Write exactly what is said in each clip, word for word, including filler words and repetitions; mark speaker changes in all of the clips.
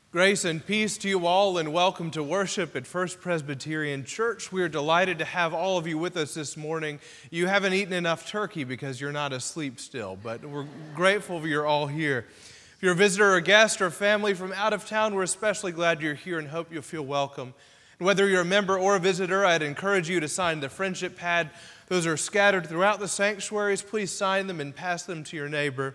Speaker 1: Grace and peace to you all, and welcome to worship at First Presbyterian Church. We are delighted to have all of you with us this morning. You haven't eaten enough turkey because you're not asleep still, but we're grateful you're all here. If you're a visitor or guest or family from out of town, we're especially glad you're here and hope you'll feel welcome. And whether you're a member or a visitor, I'd encourage you to sign the friendship pad. Those are scattered throughout the sanctuaries. Please sign them and pass them to your neighbor.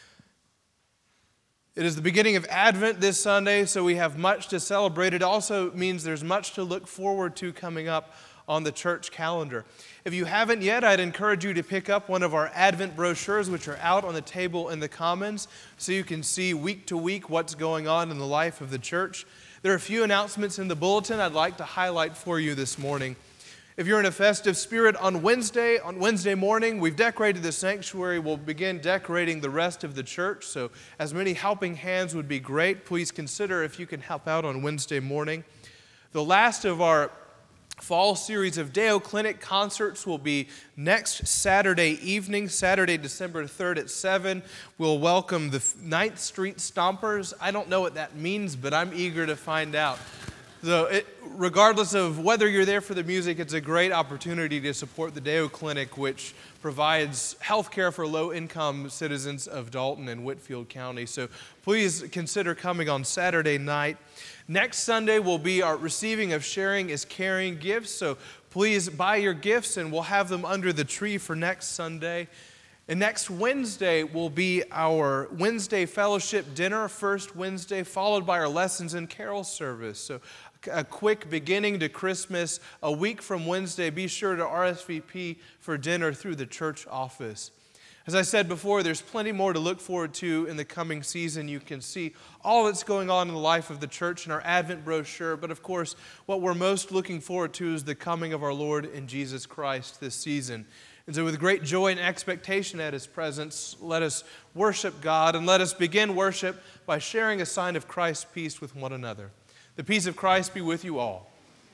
Speaker 1: It is the beginning of Advent this Sunday, so we have much to celebrate. It also means there's much to look forward to coming up on the church calendar. If you haven't yet, I'd encourage you to pick up one of our Advent brochures, which are out on the table in the Commons, so you can see week to week what's going on in the life of the church. There are a few announcements in the bulletin I'd like to highlight for you this morning. If you're in a festive spirit, on Wednesday, on Wednesday morning, we've decorated the sanctuary. We'll begin decorating the rest of the church, so as many helping hands would be great. Please consider if you can help out on Wednesday morning. The last of our fall series of Deo Clinic concerts will be next Saturday evening, Saturday, December third at seven. We'll welcome the ninth Street Stompers. I don't know what that means, but I'm eager to find out. So it, regardless of whether you're there for the music, it's a great opportunity to support the Deo Clinic, which provides health care for low-income citizens of Dalton and Whitfield County. So please consider coming on Saturday night. Next Sunday will be our Receiving of Sharing is Caring gifts. So please buy your gifts, and we'll have them under the tree for next Sunday. And next Wednesday will be our Wednesday fellowship dinner, first Wednesday, followed by our lessons and carol service. So a quick beginning to Christmas. A week from Wednesday, be sure to R S V P for dinner through the church office. As I said before, there's plenty more to look forward to in the coming season. You can see all that's going on in the life of the church in our Advent brochure. But of course, what we're most looking forward to is the coming of our Lord and Jesus Christ this season. And so with great joy and expectation at His presence, let us worship God, and let us begin worship by sharing a sign of Christ's peace with one another. The peace of Christ be with you all.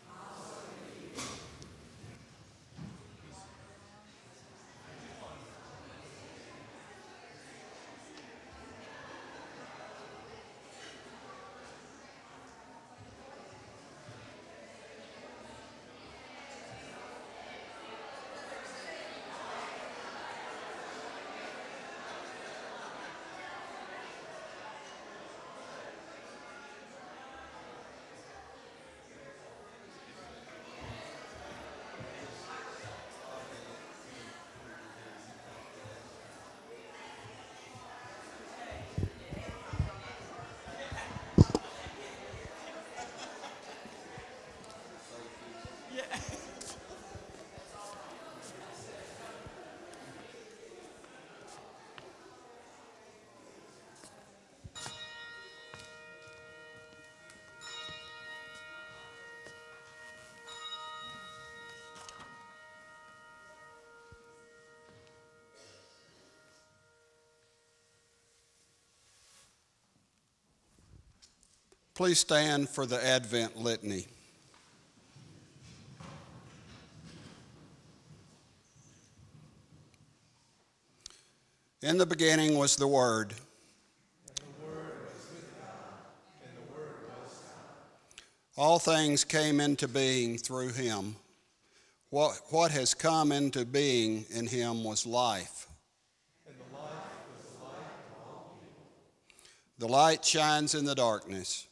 Speaker 2: Please stand for the Advent Litany. In the beginning was the Word.
Speaker 1: And the Word was with God, and the Word was God.
Speaker 2: All things came into being through Him. What, what has come into being in Him was life.
Speaker 1: And the life was the light of all people.
Speaker 2: The light shines in the darkness.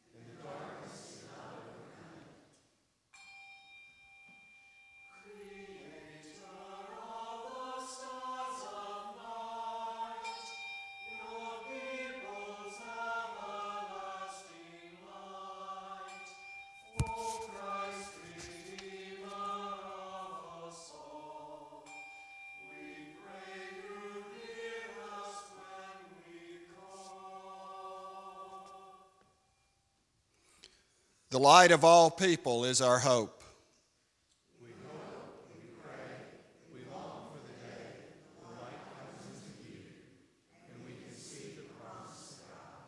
Speaker 2: The light of all people is our hope.
Speaker 1: We hope, we pray, we long for the day the light comes into view, and we can see the promise of God.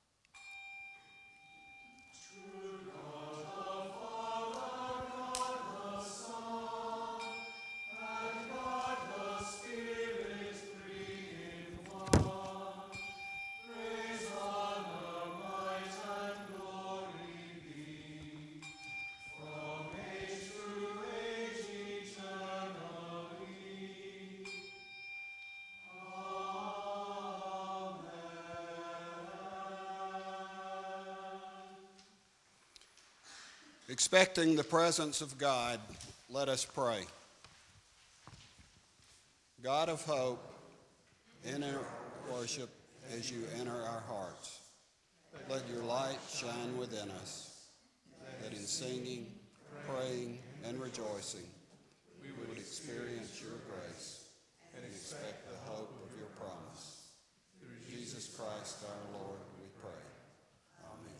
Speaker 1: True God the Father, God the Son, and God the Spirit, three in one. Praise, honor, might, and glory.
Speaker 2: Expecting the presence of God, let us pray. God of hope, enter worship as you enter our hearts. Let your light shine within us, that in singing, praying, and rejoicing, we would experience your grace and expect the hope of your promise. Through Jesus Christ our Lord, we pray. Amen.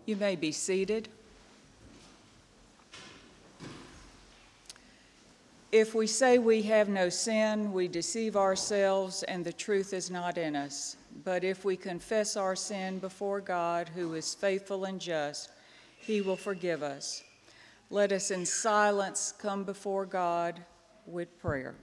Speaker 3: You may be seated. If we say we have no sin, we deceive ourselves and the truth is not in us. But if we confess our sin before God, who is faithful and just, he will forgive us. Let us in silence come before God with prayer.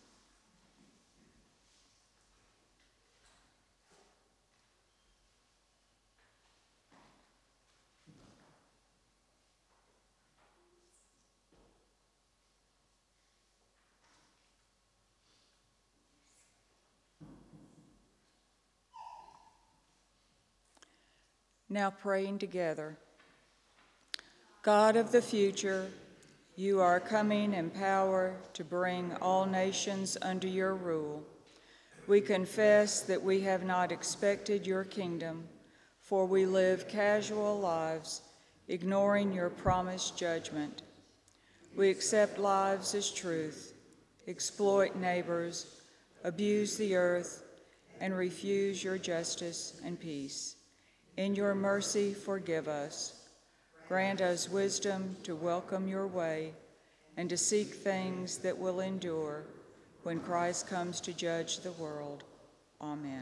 Speaker 3: Now praying together. God of the future, you are coming in power to bring all nations under your rule. We confess that we have not expected your kingdom, for we live casual lives, ignoring your promised judgment. We accept lives as truth, exploit neighbors, abuse the earth, and refuse your justice and peace. In your mercy, forgive us. Grant us wisdom to welcome your way and to seek things that will endure when Christ comes to judge the world. Amen.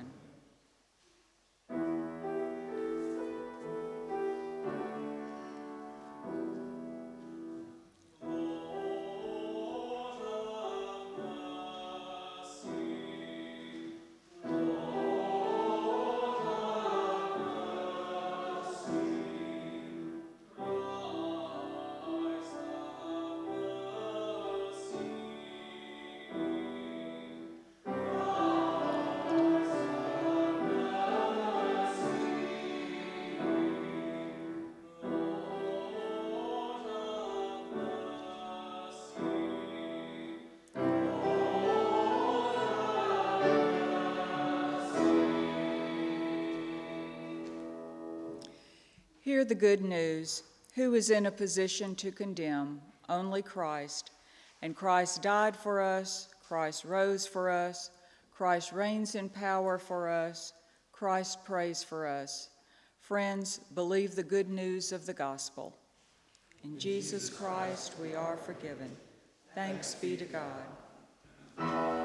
Speaker 3: Hear the good news. Who is in a position to condemn? Only Christ. And Christ died for us. Christ rose for us. Christ reigns in power for us. Christ prays for us. Friends, believe the good news of the gospel. In Jesus Christ we are forgiven. Thanks be to God.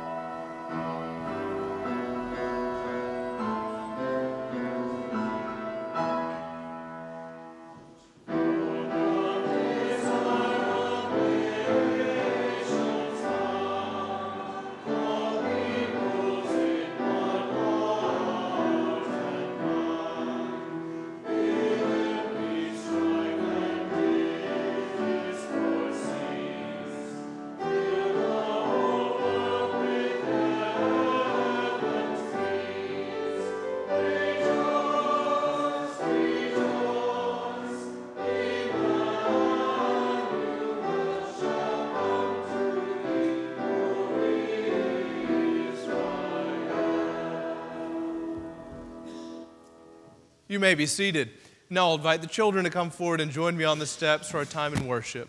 Speaker 1: You may be seated. Now I'll invite the children to come forward and join me on the steps for our time in worship.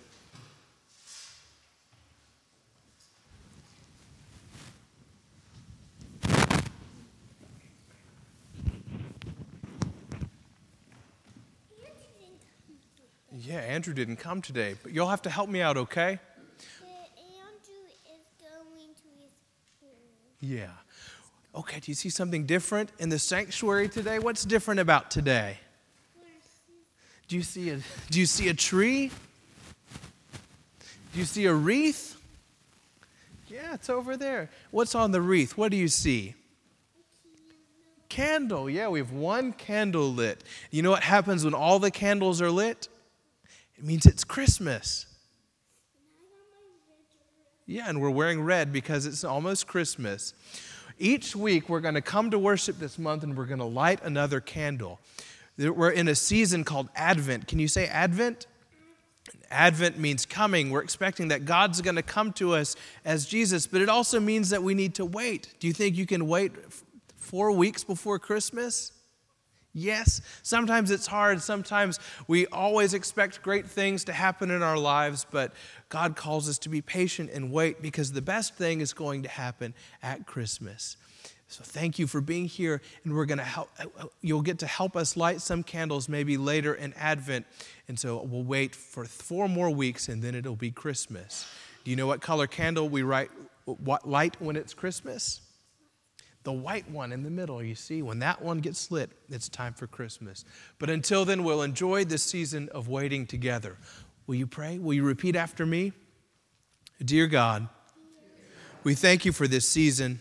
Speaker 1: Yeah, Andrew didn't come today, but you'll have to help me out, okay?
Speaker 4: Andrew is going to his school.
Speaker 1: Yeah. Okay, do you see something different in the sanctuary today? What's different about today? Do you see a, do you see a tree? Do you see a wreath? Yeah, it's over there. What's on the wreath? What do you see? Candle. Yeah, we have one candle lit. You know what happens when all the candles are lit? It means it's Christmas. Yeah, and we're wearing red because it's almost Christmas. Each week, we're going to come to worship this month and we're going to light another candle. We're in a season called Advent. Can you say Advent? Advent means coming. We're expecting that God's going to come to us as Jesus, but it also means that we need to wait. Do you think you can wait four weeks before Christmas? Yes, sometimes it's hard. Sometimes we always expect great things to happen in our lives, but God calls us to be patient and wait because the best thing is going to happen at Christmas. So thank you for being here, and we're going to help. You'll get to help us light some candles maybe later in Advent, and so we'll wait for four more weeks, and then it'll be Christmas. Do you know what color candle we light when it's Christmas? The white one in the middle, you see, when that one gets lit, it's time for Christmas. But until then, we'll enjoy this season of waiting together. Will you pray? Will you repeat after me? Dear God, we thank you for this season,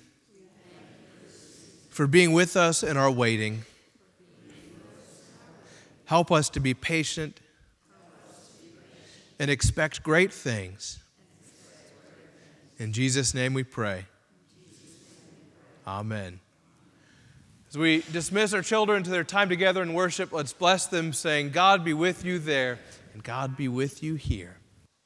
Speaker 1: for being with us in our waiting. Help us to be patient and expect great things. In Jesus' name we pray. Amen. As we dismiss our children to their time together in worship, let's bless them, saying, God be with you there, and God be with you here.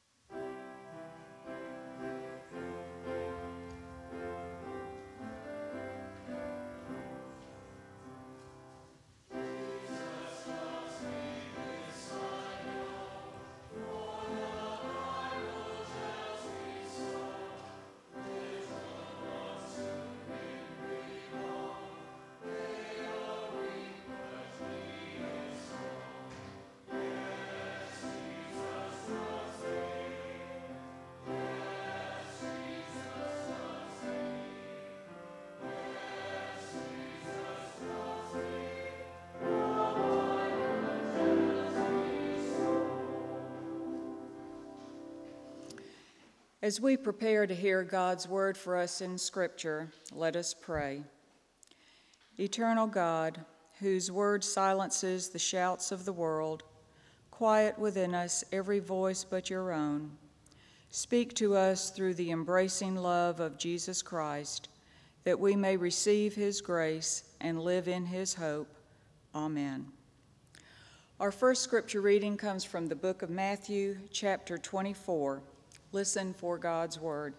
Speaker 3: As we prepare to hear God's word for us in Scripture, let us pray. Eternal God, whose word silences the shouts of the world, quiet within us every voice but your own. Speak to us through the embracing love of Jesus Christ, that we may receive his grace and live in his hope. Amen. Our first scripture reading comes from the book of Matthew, chapter twenty-four. Listen for God's word.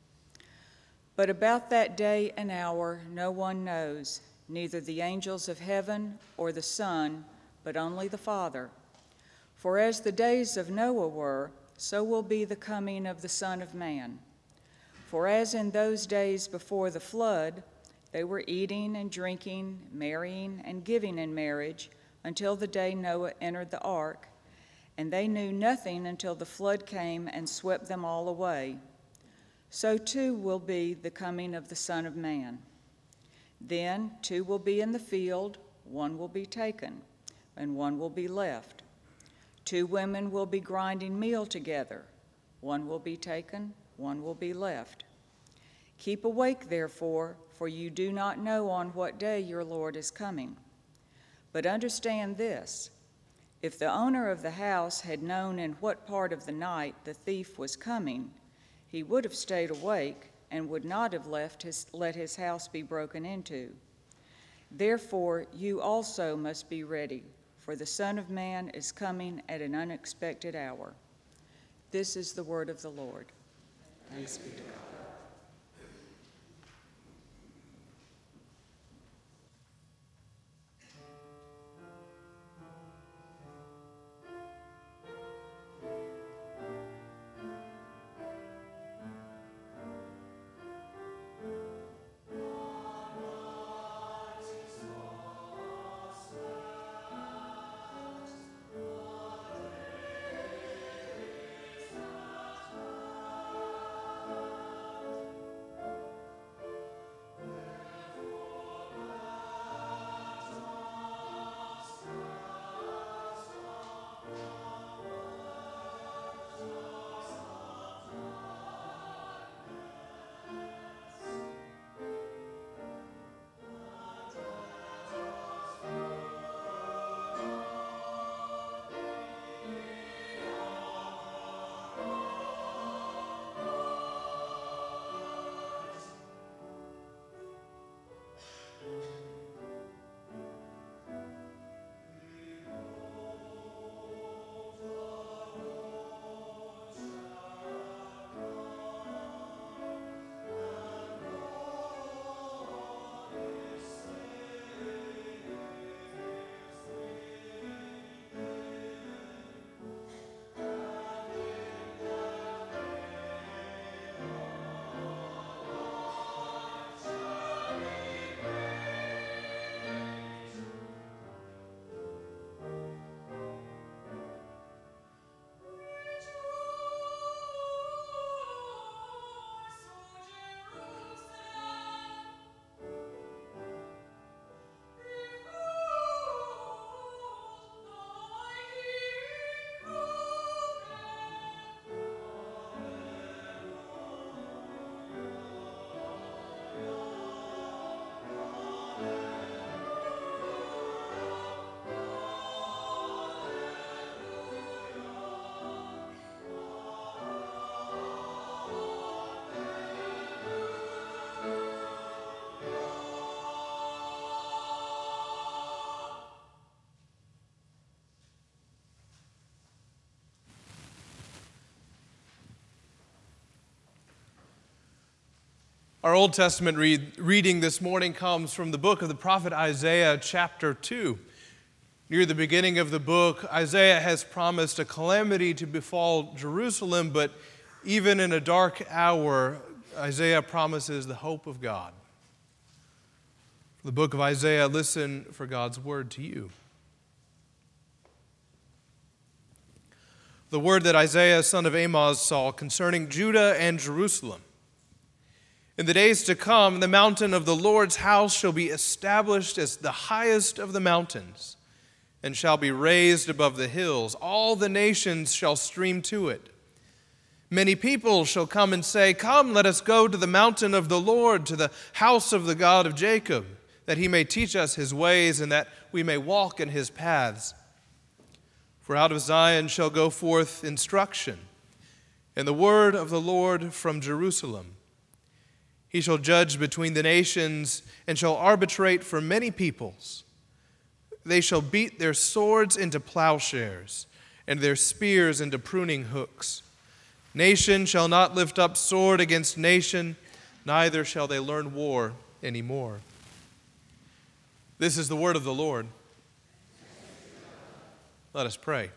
Speaker 3: But about that day and hour no one knows, neither the angels of heaven or the Son, but only the Father. For as the days of Noah were, so will be the coming of the Son of Man. For as in those days before the flood, they were eating and drinking, marrying and giving in marriage, until the day Noah entered the ark, and they knew nothing until the flood came and swept them all away. So too will be the coming of the Son of Man. Then two will be in the field, one will be taken, and one will be left. Two women will be grinding meal together, one will be taken, one will be left. Keep awake, therefore, for you do not know on what day your Lord is coming. But understand this, if the owner of the house had known in what part of the night the thief was coming, he would have stayed awake and would not have left his, let his house be broken into. Therefore, you also must be ready, for the Son of Man is coming at an unexpected hour. This is the word of the Lord. Thanks be to God.
Speaker 1: Our Old Testament read, reading this morning comes from the book of the prophet Isaiah, chapter two. Near the beginning of the book, Isaiah has promised a calamity to befall Jerusalem, but even in a dark hour, Isaiah promises the hope of God. The book of Isaiah, listen for God's word to you. The word that Isaiah, son of Amoz, saw concerning Judah and Jerusalem. In the days to come, the mountain of the Lord's house shall be established as the highest of the mountains, and shall be raised above the hills. All the nations shall stream to it. Many people shall come and say, "Come, let us go to the mountain of the Lord, to the house of the God of Jacob, that he may teach us his ways, and that we may walk in his paths. For out of Zion shall go forth instruction, and the word of the Lord from Jerusalem. He shall judge between the nations, and shall arbitrate for many peoples. They shall beat their swords into plowshares, and their spears into pruning hooks. Nation shall not lift up sword against nation, neither shall they learn war anymore." This is the word of the Lord. Let us pray.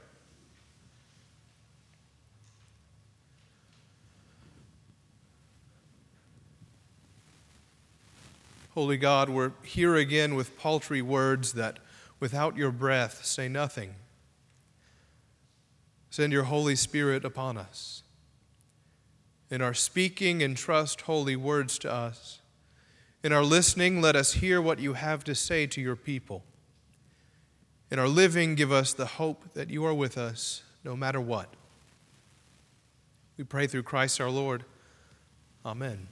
Speaker 1: Holy God, we're here again with paltry words that without your breath say nothing. Send your Holy Spirit upon us. In our speaking, entrust holy words to us. In our listening, let us hear what you have to say to your people. In our living, give us the hope that you are with us no matter what. We pray through Christ our Lord. Amen.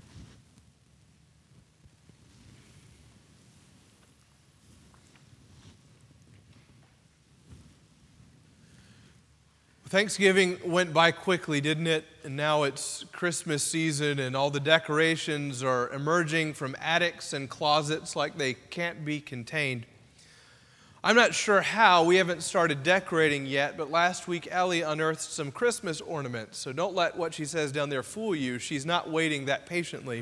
Speaker 1: Thanksgiving went by quickly, didn't it? And now it's Christmas season and all the decorations are emerging from attics and closets like they can't be contained. I'm not sure how. We haven't started decorating yet, but last week Ellie unearthed some Christmas ornaments, so don't let what she says down there fool you. She's not waiting that patiently.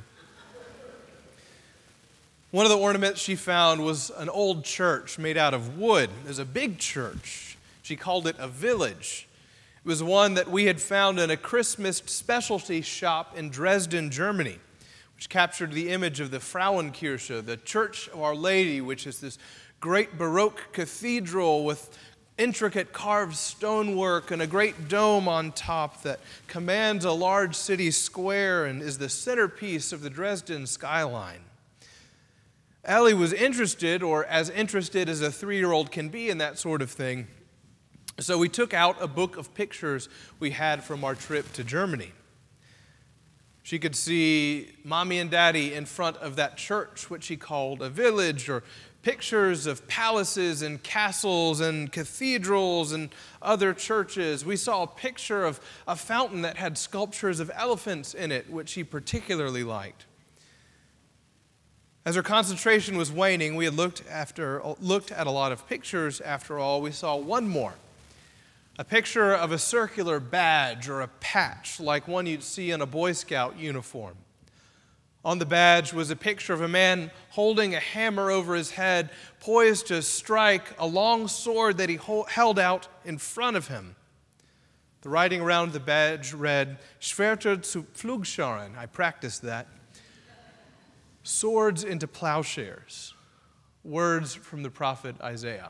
Speaker 1: One of the ornaments she found was an old church made out of wood. It was a big church. She called it a village. It was one that we had found in a Christmas specialty shop in Dresden, Germany, which captured the image of the Frauenkirche, the Church of Our Lady, which is this great Baroque cathedral with intricate carved stonework and a great dome on top that commands a large city square and is the centerpiece of the Dresden skyline. Ellie was interested, or as interested as a three-year-old can be in that sort of thing. So we took out a book of pictures we had from our trip to Germany. She could see Mommy and Daddy in front of that church, which she called a village, or pictures of palaces and castles and cathedrals and other churches. We saw a picture of a fountain that had sculptures of elephants in it, which she particularly liked. As her concentration was waning, we had looked, after, looked at a lot of pictures. After all, we saw one more. A picture of a circular badge or a patch like one you'd see in a Boy Scout uniform. On the badge was a picture of a man holding a hammer over his head, poised to strike a long sword that he held out in front of him. The writing around the badge read, "Schwerter zu Pflugscharen." I practiced that. Swords into plowshares. Words from the prophet Isaiah.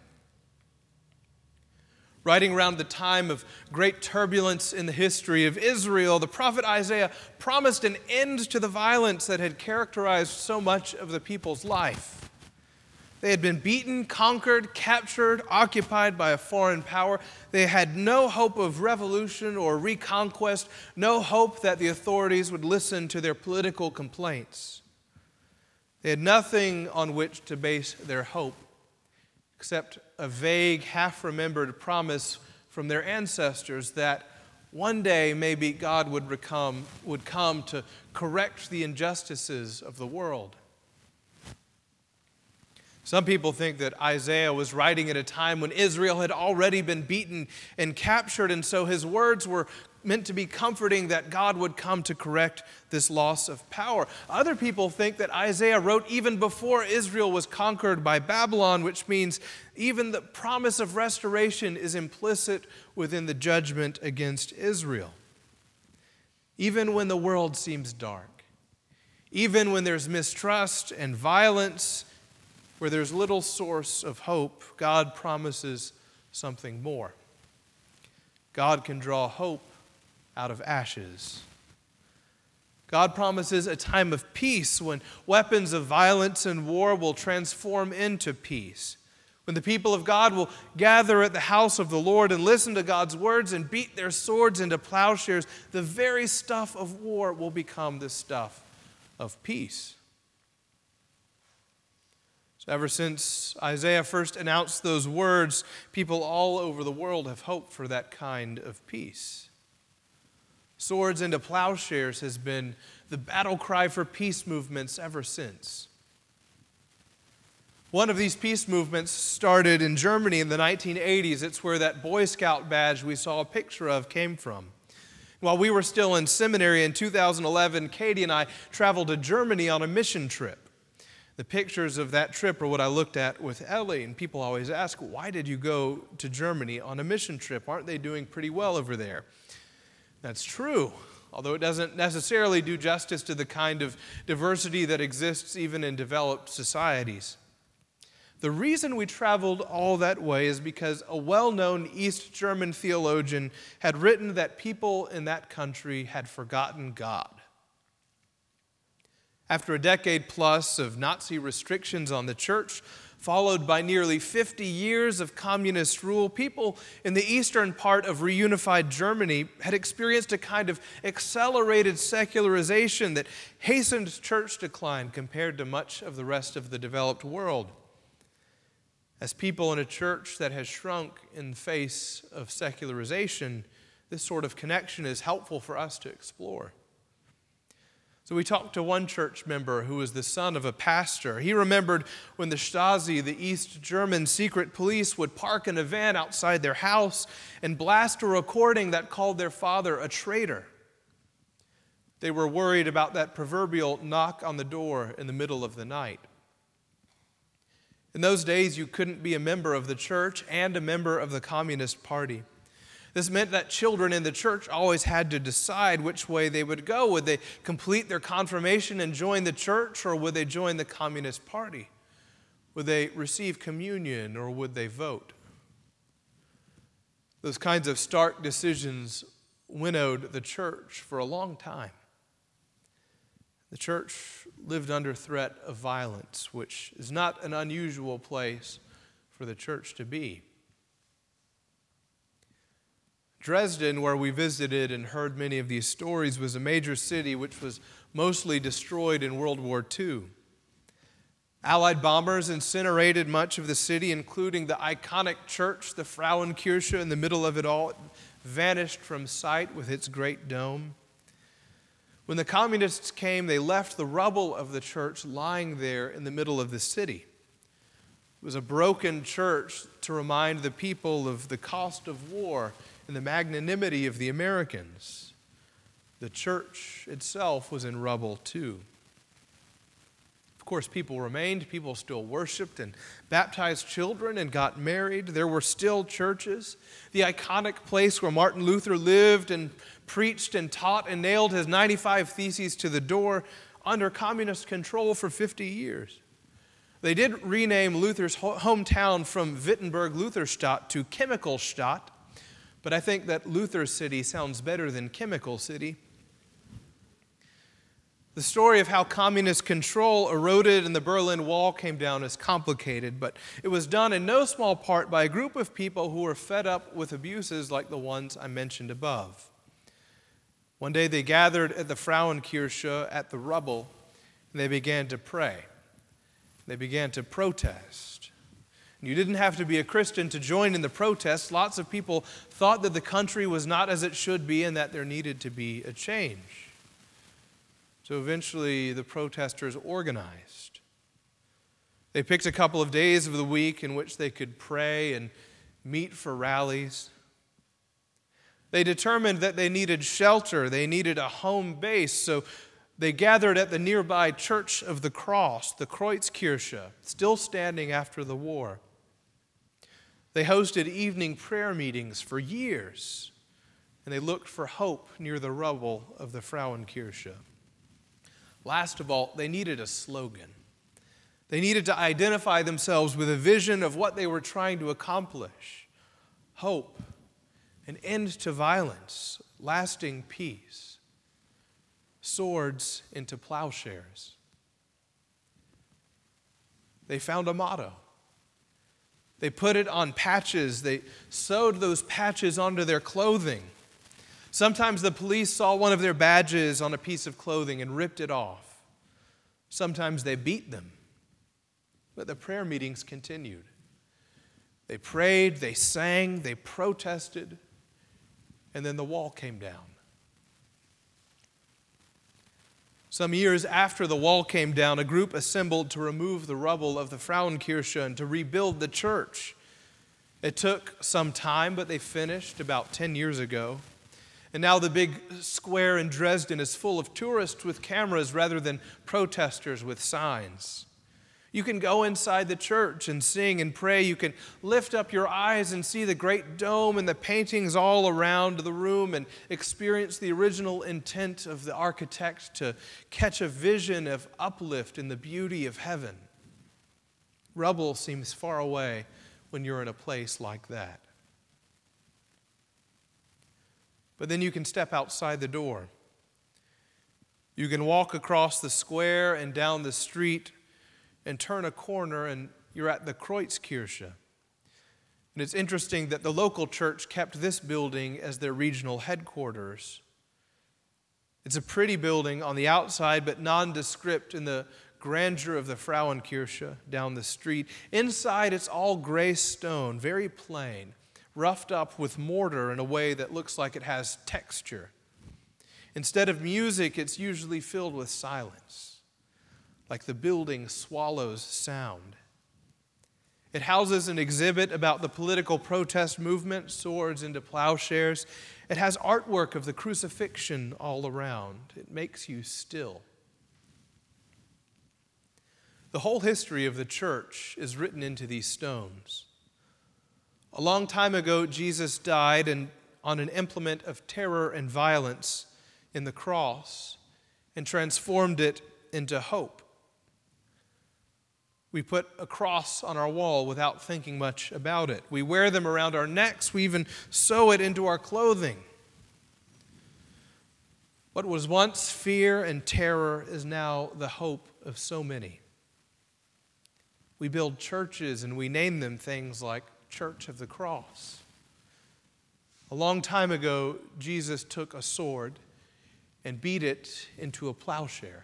Speaker 1: Writing around the time of great turbulence in the history of Israel, the prophet Isaiah promised an end to the violence that had characterized so much of the people's life. They had been beaten, conquered, captured, occupied by a foreign power. They had no hope of revolution or reconquest, no hope that the authorities would listen to their political complaints. They had nothing on which to base their hope except a vague, half-remembered promise from their ancestors that one day maybe God would, recome, would come to correct the injustices of the world. Some people think that Isaiah was writing at a time when Israel had already been beaten and captured, and so his words were meant to be comforting that God would come to correct this loss of power. Other people think that Isaiah wrote even before Israel was conquered by Babylon, which means even the promise of restoration is implicit within the judgment against Israel. Even when the world seems dark, even when there's mistrust and violence, where there's little source of hope, God promises something more. God can draw hope out of ashes. God promises a time of peace when weapons of violence and war will transform into peace. When the people of God will gather at the house of the Lord and listen to God's words and beat their swords into plowshares, the very stuff of war will become the stuff of peace. Ever since Isaiah first announced those words, people all over the world have hoped for that kind of peace. Swords into plowshares has been the battle cry for peace movements ever since. One of these peace movements started in Germany in the nineteen eighties. It's where that Boy Scout badge we saw a picture of came from. While we were still in seminary in two thousand eleven, Katie and I traveled to Germany on a mission trip. The pictures of that trip are what I looked at with Ellie, and people always ask, why did you go to Germany on a mission trip? Aren't they doing pretty well over there? That's true, although it doesn't necessarily do justice to the kind of diversity that exists even in developed societies. The reason we traveled all that way is because a well-known East German theologian had written that people in that country had forgotten God. After a decade plus of Nazi restrictions on the church, followed by nearly fifty years of communist rule, people in the eastern part of reunified Germany had experienced a kind of accelerated secularization that hastened church decline compared to much of the rest of the developed world. As people in a church that has shrunk in the face of secularization, this sort of connection is helpful for us to explore. So we talked to one church member who was the son of a pastor. He remembered when the Stasi, the East German secret police, would park in a van outside their house and blast a recording that called their father a traitor. They were worried about that proverbial knock on the door in the middle of the night. In those days, you couldn't be a member of the church and a member of the Communist Party. This meant that children in the church always had to decide which way they would go. Would they complete their confirmation and join the church, or would they join the Communist Party? Would they receive communion, or would they vote? Those kinds of stark decisions winnowed the church for a long time. The church lived under threat of violence, which is not an unusual place for the church to be. Dresden, where we visited and heard many of these stories, was a major city which was mostly destroyed in World War Two. Allied bombers incinerated much of the city, including the iconic church, the Frauenkirche, in the middle of it all. It vanished from sight with its great dome. When the communists came, they left the rubble of the church lying there in the middle of the city. It was a broken church to remind the people of the cost of war and the magnanimity of the Americans. The church itself was in rubble too. Of course, people remained. People still worshiped and baptized children and got married. There were still churches. The iconic place where Martin Luther lived and preached and taught and nailed his ninety-five Theses to the door under communist control for fifty years. They did rename Luther's hometown from Wittenberg-Lutherstadt to Chemicalstadt, but I think that Luther City sounds better than Chemical City. The story of how communist control eroded and the Berlin Wall came down is complicated, but it was done in no small part by a group of people who were fed up with abuses like the ones I mentioned above. One day they gathered at the Frauenkirche at the rubble, and they began to pray. They began to protest. You didn't have to be a Christian to join in the protests. Lots of people thought that the country was not as it should be and that there needed to be a change. So eventually the protesters organized. They picked a couple of days of the week in which they could pray and meet for rallies. They determined that they needed shelter, they needed a home base, so they gathered at the nearby Church of the Cross, the Kreuzkirche, still standing after the war. They hosted evening prayer meetings for years, and they looked for hope near the rubble of the Frauenkirche. Last of all, they needed a slogan. They needed to identify themselves with a vision of what they were trying to accomplish: hope, an end to violence, lasting peace, swords into plowshares. They found a motto. They put it on patches. They sewed those patches onto their clothing. Sometimes the police saw one of their badges on a piece of clothing and ripped it off. Sometimes they beat them. But the prayer meetings continued. They prayed, they sang, they protested, and then the wall came down. Some years after the wall came down, a group assembled to remove the rubble of the Frauenkirche and to rebuild the church. It took some time, but they finished about ten years ago. And now the big square in Dresden is full of tourists with cameras rather than protesters with signs. You can go inside the church and sing and pray. You can lift up your eyes and see the great dome and the paintings all around the room and experience the original intent of the architect to catch a vision of uplift in the beauty of heaven. Rubble seems far away when you're in a place like that. But then you can step outside the door. You can walk across the square and down the street and turn a corner, and you're at the Kreuzkirche. And it's interesting that the local church kept this building as their regional headquarters. It's a pretty building on the outside, but nondescript in the grandeur of the Frauenkirche down the street. Inside, it's all gray stone, very plain, roughed up with mortar in a way that looks like it has texture. Instead of music, it's usually filled with silence, like the building swallows sound. It houses an exhibit about the political protest movement, Swords into Plowshares. It has artwork of the crucifixion all around. It makes you still. The whole history of the church is written into these stones. A long time ago, Jesus died and on an implement of terror and violence in the cross and transformed it into hope. We put a cross on our wall without thinking much about it. We wear them around our necks. We even sew it into our clothing. What was once fear and terror is now the hope of so many. We build churches and we name them things like Church of the Cross. A long time ago, Jesus took a sword and beat it into a plowshare.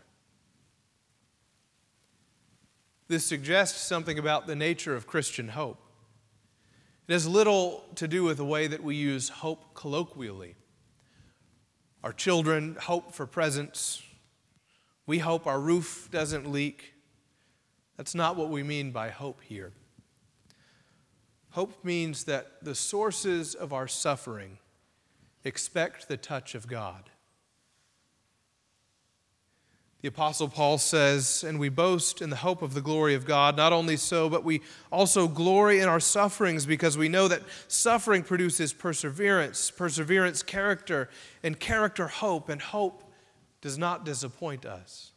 Speaker 1: This suggests something about the nature of Christian hope. It has little to do with the way that we use hope colloquially. Our children hope for presents. We hope our roof doesn't leak. That's not what we mean by hope here. Hope means that the sources of our suffering expect the touch of God. The Apostle Paul says, and we boast in the hope of the glory of God. Not only so, but we also glory in our sufferings because we know that suffering produces perseverance, perseverance, character, and character, hope, and hope does not disappoint us.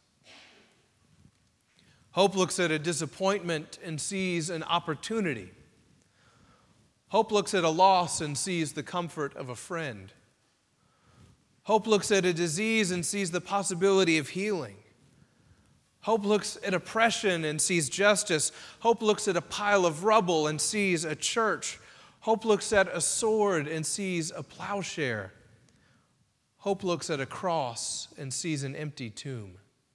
Speaker 1: Hope looks at a disappointment and sees an opportunity. Hope looks at a loss and sees the comfort of a friend. Hope looks at a disease and sees the possibility of healing. Hope looks at oppression and sees justice. Hope looks at a pile of rubble and sees a church. Hope looks at a sword and sees a plowshare. Hope looks at a cross and sees an empty tomb.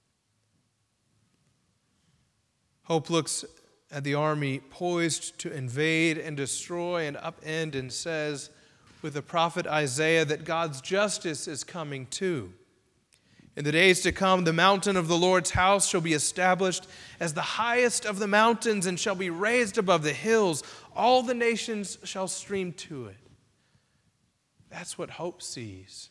Speaker 1: Hope looks at the army poised to invade and destroy and upend and says, with the prophet Isaiah, that God's justice is coming too. In the days to come, the mountain of the Lord's house shall be established as the highest of the mountains and shall be raised above the hills. All the nations shall stream to it. That's what hope sees.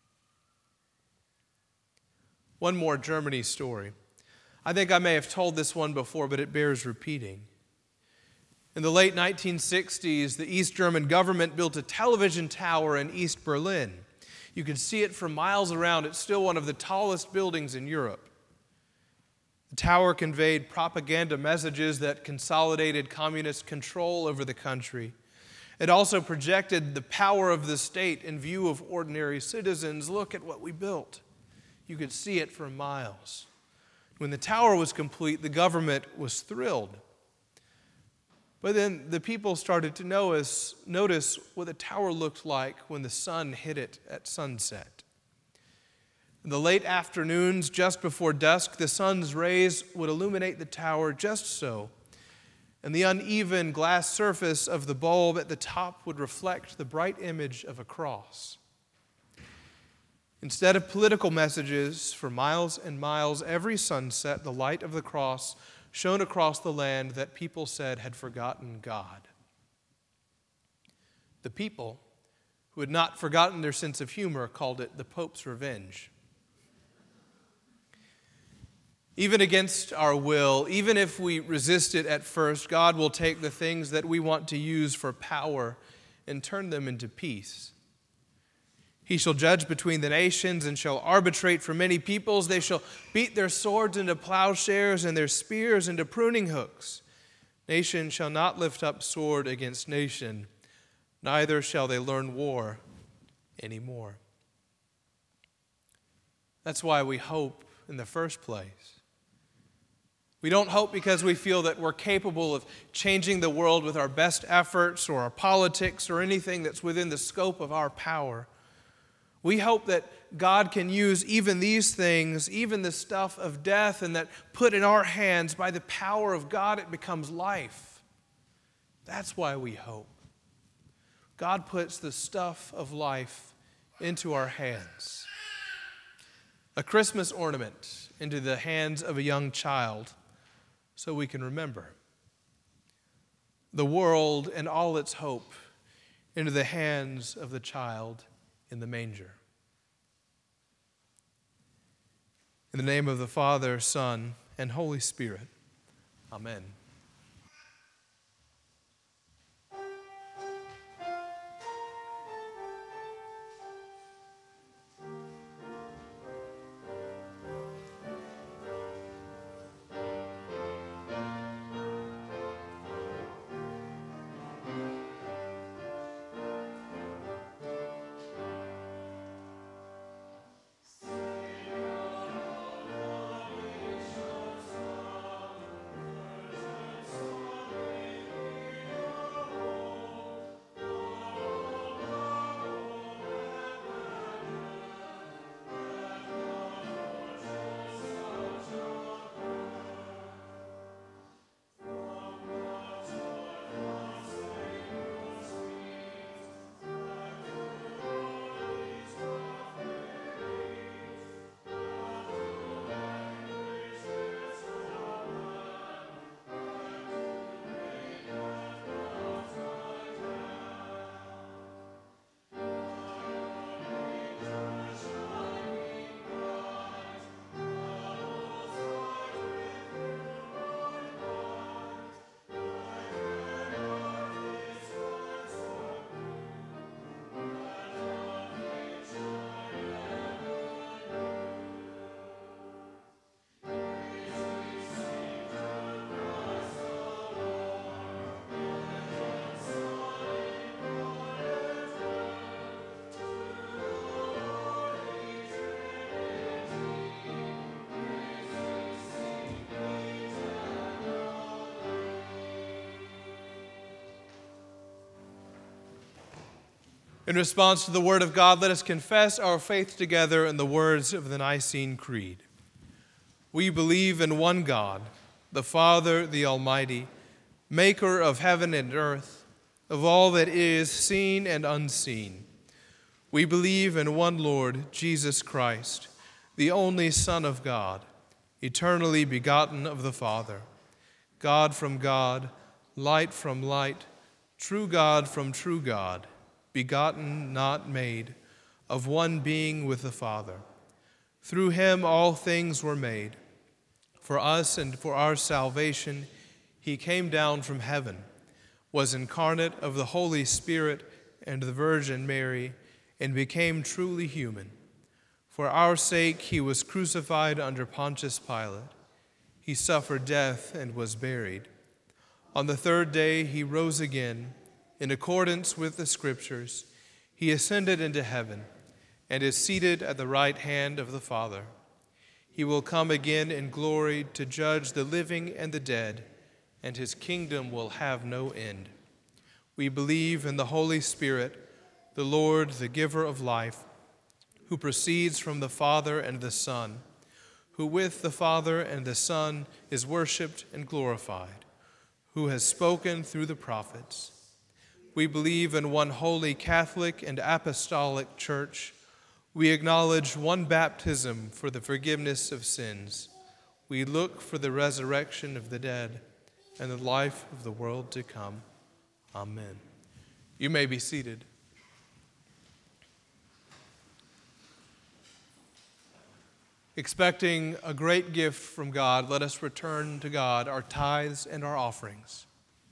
Speaker 1: One more Germany story. I think I may have told this one before, but it bears repeating. In the late nineteen sixties, the East German government built a television tower in East Berlin. You can see it for miles around. It's still one of the tallest buildings in Europe. The tower conveyed propaganda messages that consolidated communist control over the country. It also projected the power of the state in view of ordinary citizens. Look at what we built. You could see it for miles. When the tower was complete, the government was thrilled. But then the people started to notice, notice what the tower looked like when the sun hit it at sunset. In the late afternoons, just before dusk, the sun's rays would illuminate the tower just so, and the uneven glass surface of the bulb at the top would reflect the bright image of a cross. Instead of political messages, for miles and miles, every sunset, the light of the cross shone across the land that people said had forgotten God. The people, who had not forgotten their sense of humor, called it the Pope's revenge. Even against our will, even if we resist it at first, God will take the things that we want to use for power and turn them into peace. He shall judge between the nations and shall arbitrate for many peoples. They shall beat their swords into plowshares and their spears into pruning hooks. Nation shall not lift up sword against nation, neither shall they learn war anymore. That's why we hope in the first place. We don't hope because we feel that we're capable of changing the world with our best efforts or our politics or anything that's within the scope of our power. We hope that God can use even these things, even the stuff of death, and that put in our hands by the power of God, it becomes life. That's why we hope. God puts the stuff of life into our hands. A Christmas ornament into the hands of a young child so we can remember. The world and all its hope into the hands of the child in the manger. In the name of the Father, Son, and Holy Spirit. Amen. In response to the Word of God, let us confess our faith together in the words of the Nicene Creed. We believe in one God, the Father, the Almighty, maker of heaven and earth, of all that is seen and unseen. We believe in one Lord, Jesus Christ, the only Son of God, eternally begotten of the Father, God from God, light from light, true God from true God, begotten, not made, of one being with the Father. Through him all things were made. For us and for our salvation, he came down from heaven, was incarnate of the Holy Spirit and the Virgin Mary, and became truly human. For our sake he was crucified under Pontius Pilate. He suffered death and was buried. On the third day he rose again. In accordance with the Scriptures, he ascended into heaven and is seated at the right hand of the Father. He will come again in glory to judge the living and the dead, and his kingdom will have no end. We believe in the Holy Spirit, the Lord, the giver of life, who proceeds from the Father and the Son, who with the Father and the Son is worshiped and glorified, who has spoken through the prophets. We believe in one holy Catholic and apostolic church. We acknowledge one baptism for the forgiveness of sins. We look for the resurrection of the dead and the life of the world to come. Amen. You may be seated. Expecting a great gift from God, let us return to God our tithes and our offerings.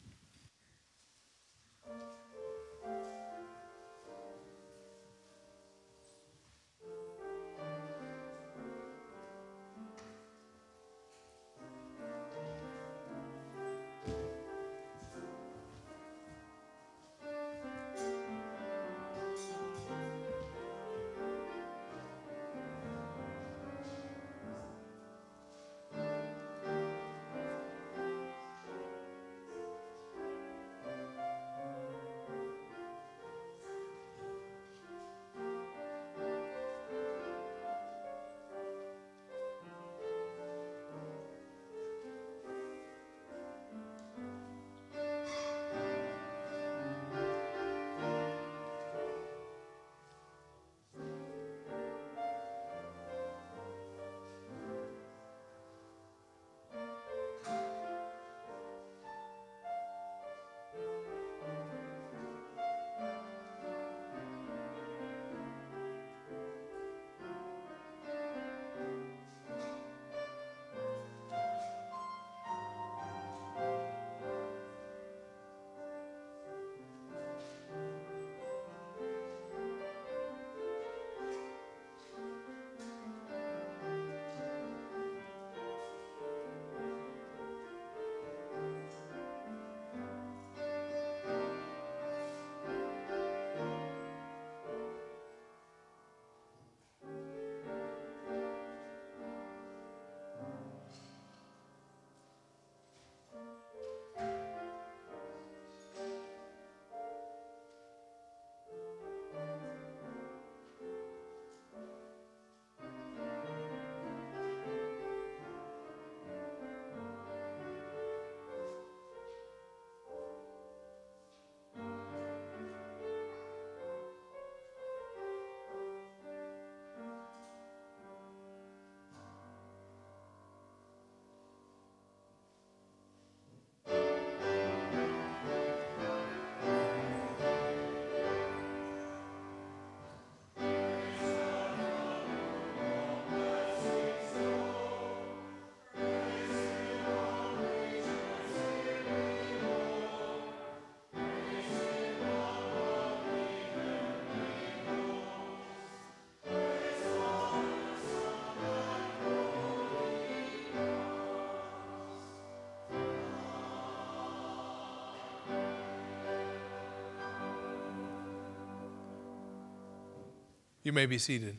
Speaker 1: You may be seated.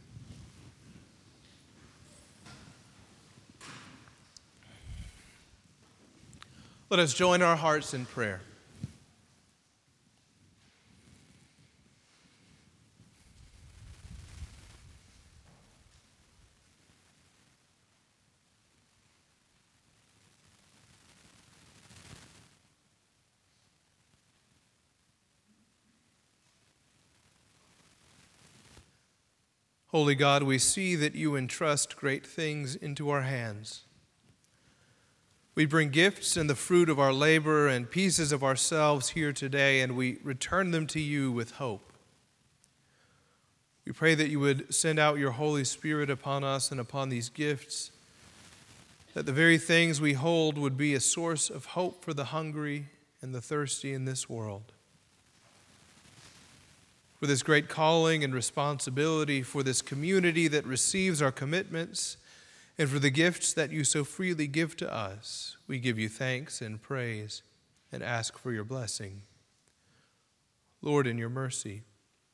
Speaker 1: Let us join our hearts in prayer. Holy God, we see that you entrust great things into our hands. We bring gifts and the fruit of our labor and pieces of ourselves here today, and we return them to you with hope. We pray that you would send out your Holy Spirit upon us and upon these gifts, that the very things we hold would be a source of hope for the hungry and the thirsty in this world. For this great calling and responsibility, for this community that receives our commitments, and for the gifts that you so freely give to us, we give you thanks and praise and ask for your blessing. Lord, in your mercy.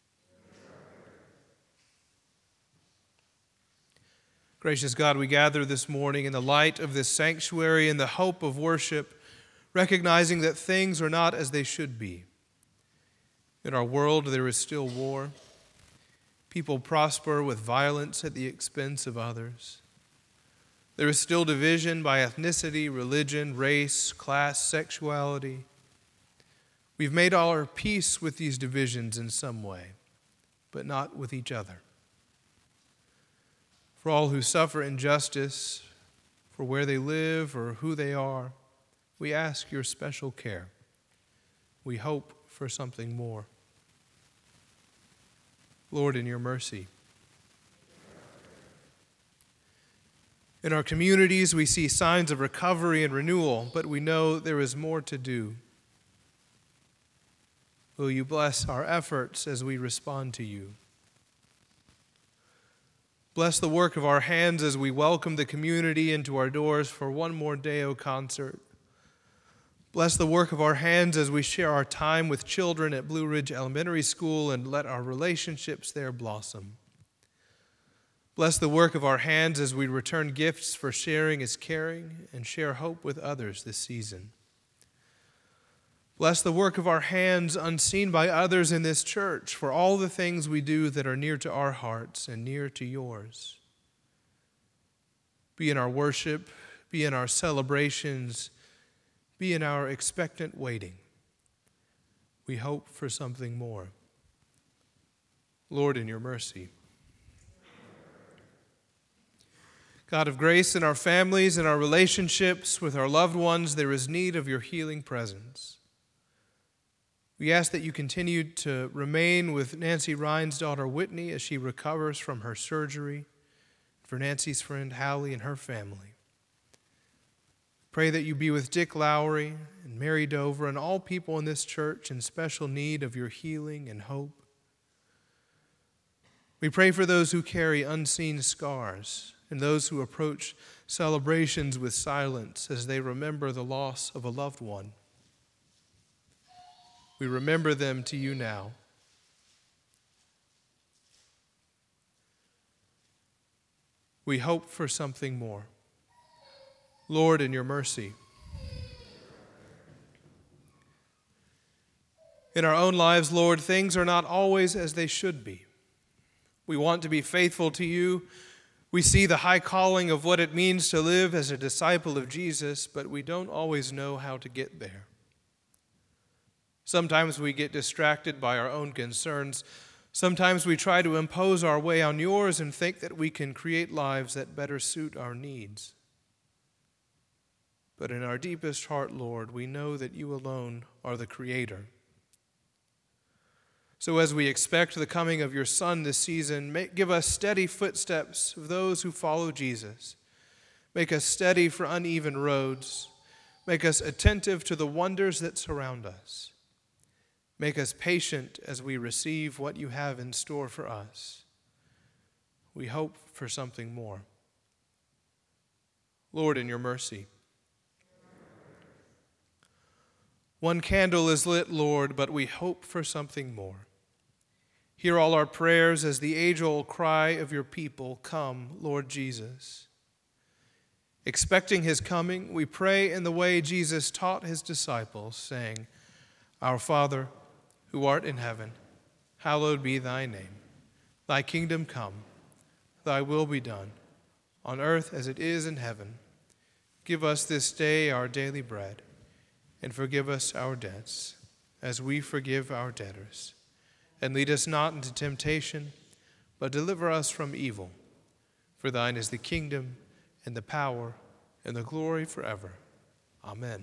Speaker 1: Gracious God, we gather this morning in the light of this sanctuary in the hope of worship, recognizing that things are not as they should be. In our world, there is still war. People prosper with violence at the expense of others. There is still division by ethnicity, religion, race, class, sexuality. We've made all our peace with these divisions in some way, but not with each other. For all who suffer injustice, for where they live or who they are, we ask your special care. We hope for something more. Lord, in your mercy. In our communities, we see signs of recovery and renewal, but we know there is more to do. Will you bless our efforts as we respond to you? Bless the work of our hands as we welcome the community into our doors for one more Deo concert. Bless the work of our hands as we share our time with children at Blue Ridge Elementary School and let our relationships there blossom. Bless the work of our hands as we return gifts for sharing is caring and share hope with others this season. Bless the work of our hands unseen by others in this church for all the things we do that are near to our hearts and near to yours. Be in our worship, be in our celebrations, be in our expectant waiting. We hope for something more. Lord, in your mercy. God of grace, in our families and our relationships with our loved ones, there is need of your healing presence. We ask that you continue to remain with Nancy Ryan's daughter Whitney as she recovers from her surgery, for Nancy's friend Hallie and her family. Pray that you be with Dick Lowry and Mary Dover and all people in this church in special need of your healing and hope. We pray for those who carry unseen scars and those who approach celebrations with silence as they remember the loss of a loved one. We remember them to you now. We hope for something more. Lord, in your mercy. In our own lives, Lord, things are not always as they should be. We want to be faithful to you. We see the high calling of what it means to live as a disciple of Jesus, but we don't always know how to get there. Sometimes we get distracted by our own concerns. Sometimes we try to impose our way on yours and think that we can create lives that better suit our needs. But in our deepest heart, Lord, we know that you alone are the Creator. So as we expect the coming of your Son this season, make, give us steady footsteps of those who follow Jesus. Make us steady for uneven roads. Make us attentive to the wonders that surround us. Make us patient as we receive what you have in store for us. We hope for something more. Lord, in your mercy. One candle is lit, Lord, but we hope for something more. Hear all our prayers as the age-old cry of your people, come, Lord Jesus. Expecting his coming, we pray in the way Jesus taught his disciples, saying, Our Father, who art in heaven, hallowed be thy name. Thy kingdom come, thy will be done, on earth as it is in heaven. Give us this day our daily bread, and forgive us our debts, as we forgive our debtors. And lead us not into temptation, but deliver us from evil. For thine is the kingdom, and the power, and the glory forever. Amen.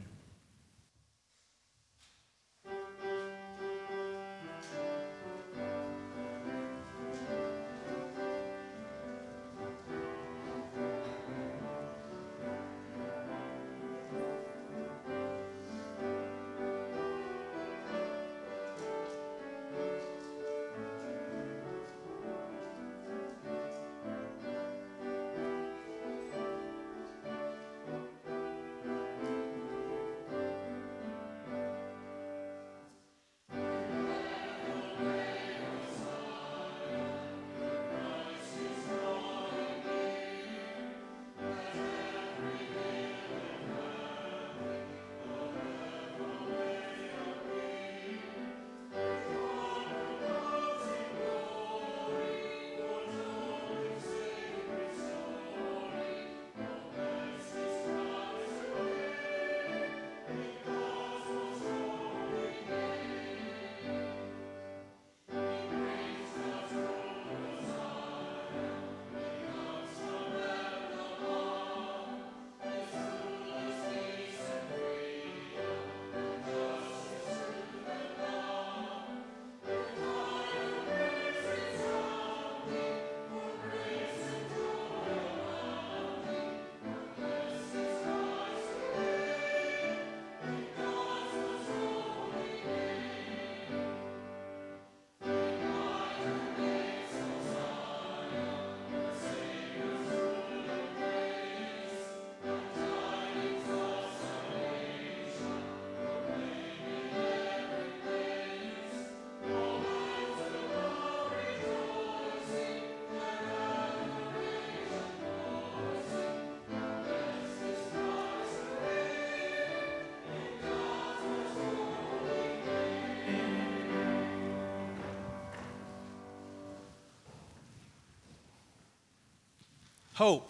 Speaker 1: Hope.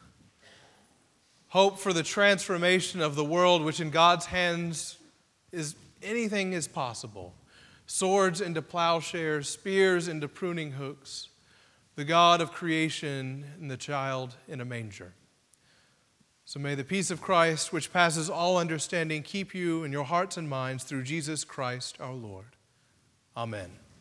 Speaker 1: Hope for the transformation of the world, which in God's hands is anything is possible. Swords into plowshares, spears into pruning hooks. The God of creation and the child in a manger. So may the peace of Christ, which passes all understanding, keep you in your hearts and minds through Jesus Christ our Lord. Amen.